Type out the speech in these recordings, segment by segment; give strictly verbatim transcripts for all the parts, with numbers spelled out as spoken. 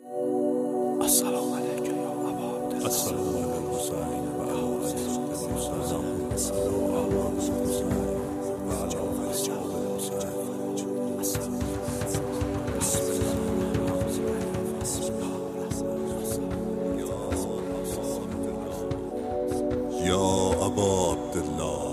السلام علیک یا ابا عبدالله. السلام علیک حسین و اهل حسین. السلام یا ابا عبدالله.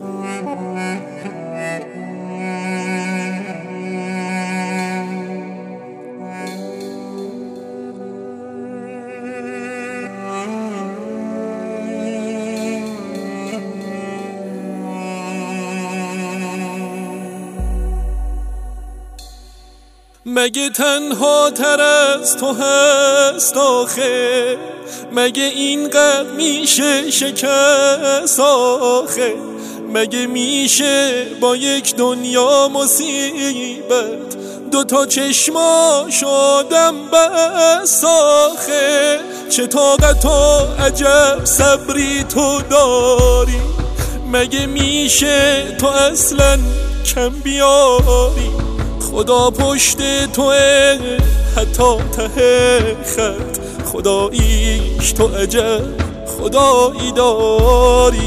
مگه تنها تر از تو هست آخه؟ مگه اینقدر میشه شکست آخه؟ مگه میشه با یک دنیا مصیبت دوتا چشماش آدم بس آخه؟ چه طاقت و عجب صبری تو داری؟ مگه میشه تو اصلا کم بیاری؟ خدا پشت توه حتی ته خط، خداییش تو عجب خدایی داری.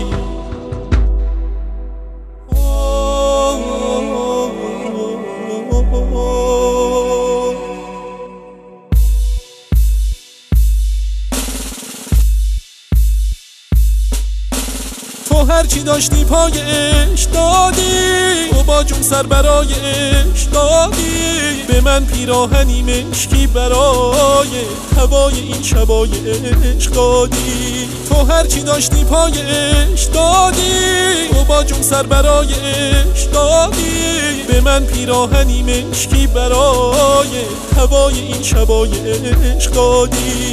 تو هرچی داشتی پایش دادی، تو با جون سر برایش دادی، به من پیراهنی مشکی برای هوای این شبای عشق دادی. تو هرچی داشتی پایش دادی، تو با جون سر برایش دادی، به من پیراهنی مشکی برای هوای این شبای عشق دادی.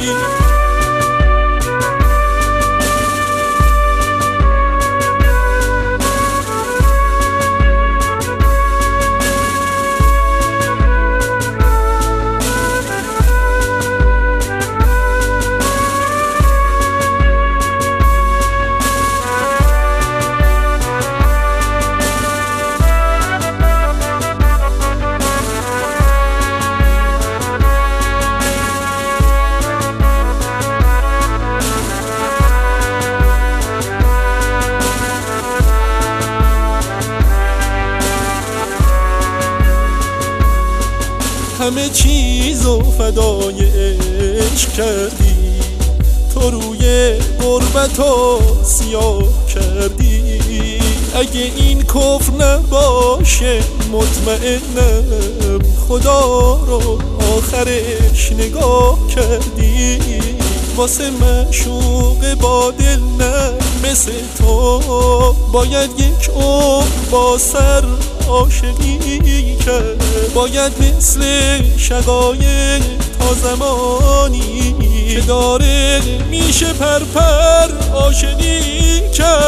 همه چیزو فدای عشق کردی، تو روی غربتو سیاه کردی. اگه این کفر نباشه مطمئنم خدا رو آخرش نگاه کردی. واسه معشوق با دل نه مثل تو باید یک عمر با سر عاشقی کرد، باید مثل شقایق تا زمانی که داره میشه پرپر عاشقی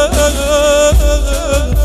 کرد،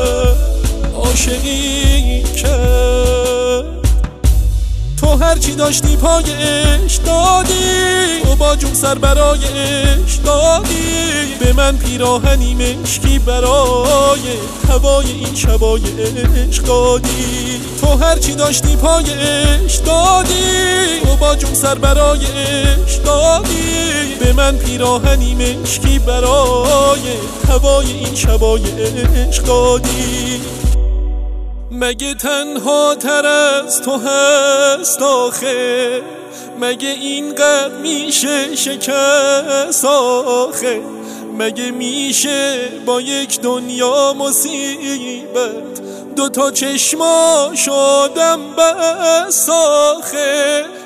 عاشقی کرد. تو هرچی داشتی پایش دادی، تو با جون سر برایش دادی، به من پیراهنی مشکی برای هوای این شبای عشق دادی. تو هرچی داشتی پایش دادی، تو با جون سر برایش دادی، به من پیراهنی مشکی برای هوای این شبای عشق دادی. مگه تنها تر از تو هست آخه؟ مگه اینقدر میشه شکست آخه؟ مگه میشه با یک دنیا مصیبت دوتا چشماش آدم بس آخه؟